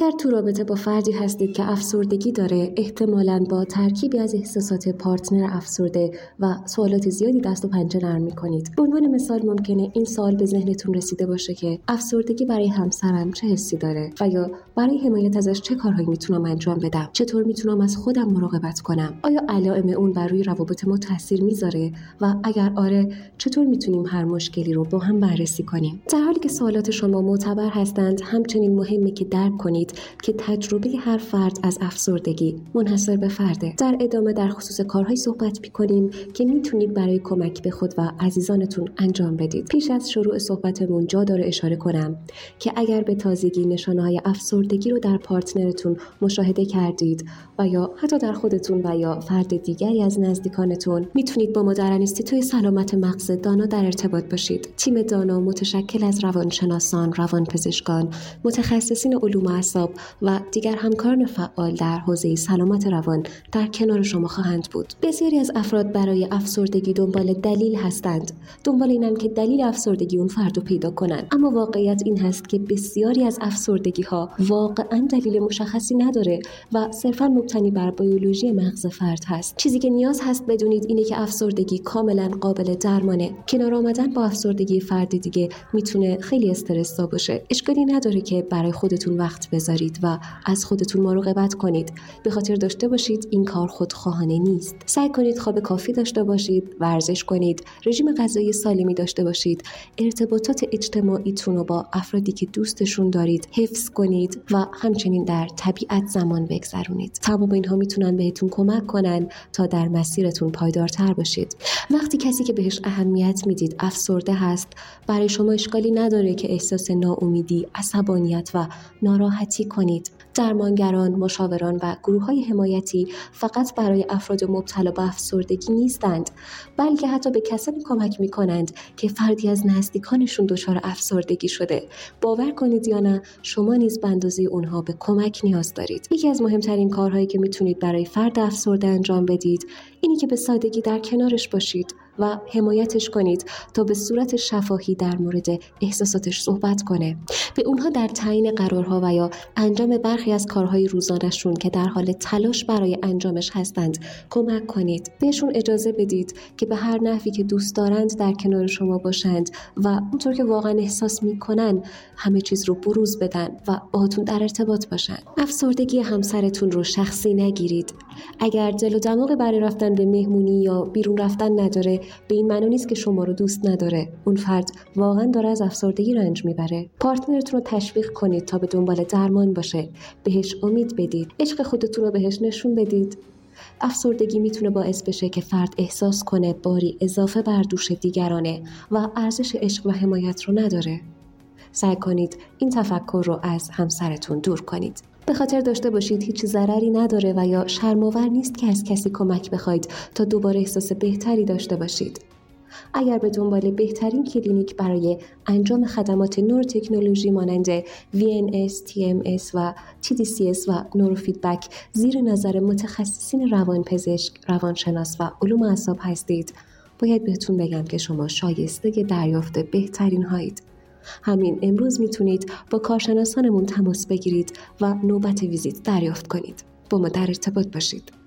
اگر تو رابطه با فردی هستید که افسردگی داره، احتمالاً با ترکیبی از احساسات پارتنر افسرده و سوالات زیادی دست و پنجه نرم می‌کنید. به عنوان مثال ممکنه این سوال به ذهنتون رسیده باشه که افسردگی برای همسرم چه حسی داره و یا برای حمایت ازش چه کارهایی میتونم انجام بدم؟ چطور میتونم از خودم مراقبت کنم؟ آیا علائم اون بر روی روابط ما تاثیر میذاره و اگر آره، چطور میتونیم هر مشکلی رو با هم بررسی کنیم؟ در حالی که سوالات شما معتبر هستند، همچنین مهمه که درک کنید که تجربه هر فرد از افسردگی منحصر به فرده. در ادامه در خصوص کارهایی صحبت می‌کنیم که میتونید برای کمک به خود و عزیزانتون انجام بدید. پیش از شروع صحبتمون جا داره اشاره کنم که اگر به تازگی نشانه‌های افسردگی رو در پارتنرتون مشاهده کردید و یا حتی در خودتون و یا فرد دیگری از نزدیکانتون، میتونید با مادرن اینستیتوی سلامت مغز دانا در ارتباط باشید. تیم دانا متشکل از روانشناسان، روانپزشکان، متخصصین علوم اعصاب و دیگر همکاران فعال در حوزه سلامت روان در کنار شما خواهند بود. بسیاری از افراد برای افسردگی دنبال دلیل هستند. دنبال اینن که دلیل افسردگی اون فرد رو پیدا کنن. اما واقعیت این هست که بسیاری از افسردگی ها واقعا دلیل مشخصی نداره و صرفا مبتنی بر بیولوژی مغز فرد هست. چیزی که نیاز هست بدونید اینه که افسردگی کاملا قابل درمانه. کنار آمدن با افسردگی فرد دیگه میتونه خیلی استرس‌زا باشه. اشکالی نداره که برای خودتون وقت بذارید و از خودتون مراقبت کنید. به خاطر داشته باشید این کار خودخواهانه نیست. سعی کنید خواب کافی داشته باشید، ورزش کنید، رژیم غذایی سالمی داشته باشید، ارتباطات اجتماعیتون رو با افرادی که دوستشون دارید حفظ کنید و همچنین در طبیعت زمان بگذرونید. تمام اینها میتونن بهتون کمک کنن تا در مسیرتون پایدارتر باشید. وقتی کسی که بهش اهمیت میدید افسرده هست، برای شما اشکالی نداره که احساس ناامیدی، عصبانیت و ناراحتی کنید. درمانگران، مشاوران و گروه‌های حمایتی فقط برای افراد مبتلا به افسردگی نیستند، بلکه حتی به کسانی کمک می‌کنند که فردی از نزدیکانشون دچار افسردگی شده. باور کنید یا نه، شما نیز به اندازه اونها به کمک نیاز دارید. یکی از مهمترین کارهایی که میتونید برای فرد افسرده انجام بدید، اینی که به سادگی در کنارش باشید و حمایتش کنید تا به صورت شفاهی در مورد احساساتش صحبت کنه. به اونها در تعیین قرارها و یا انجام برخی از کارهای روزانه‌شون که در حال تلاش برای انجامش هستند کمک کنید. بهشون اجازه بدید که به هر نحوی که دوست دارند در کنار شما باشند و اونطور که واقعا احساس میکنن همه چیز رو بروز بدن و باهاتون در ارتباط باشن. افسردگی همسرتون رو شخصی نگیرید. اگر دل و دماغ برای رفتن به مهمونی یا بیرون رفتن نداره، به این معنی نیست که شما رو دوست نداره. اون فرد واقعا داره از افسردگی رنج میبره. پارتنرتون رو تشویق کنید تا به دنبال درمان باشه. بهش امید بدید. عشق خودتون رو بهش نشون بدید. افسردگی میتونه باعث بشه که فرد احساس کنه باری اضافه بر دوش دیگرانه و ارزش عشق و حمایت رو نداره. سعی کنید این تفکر رو از همسرتون دور کنید. به خاطر داشته باشید هیچ ضرری نداره و یا شرم‌آور نیست که از کسی کمک بخواید تا دوباره احساس بهتری داشته باشید. اگر به دنبال بهترین کلینیک برای انجام خدمات نوروتکنولوژی مانند VNS، TMS و TDCS و نوروفیدبک زیر نظر متخصصین روانپزشک، روانشناس و علوم اعصاب هستید، باید بهتون بگم که شما شایسته دریافت بهترین هایید. همین امروز میتونید با کارشناسانمون تماس بگیرید و نوبت ویزیت دریافت کنید. با ما در ارتباط باشید.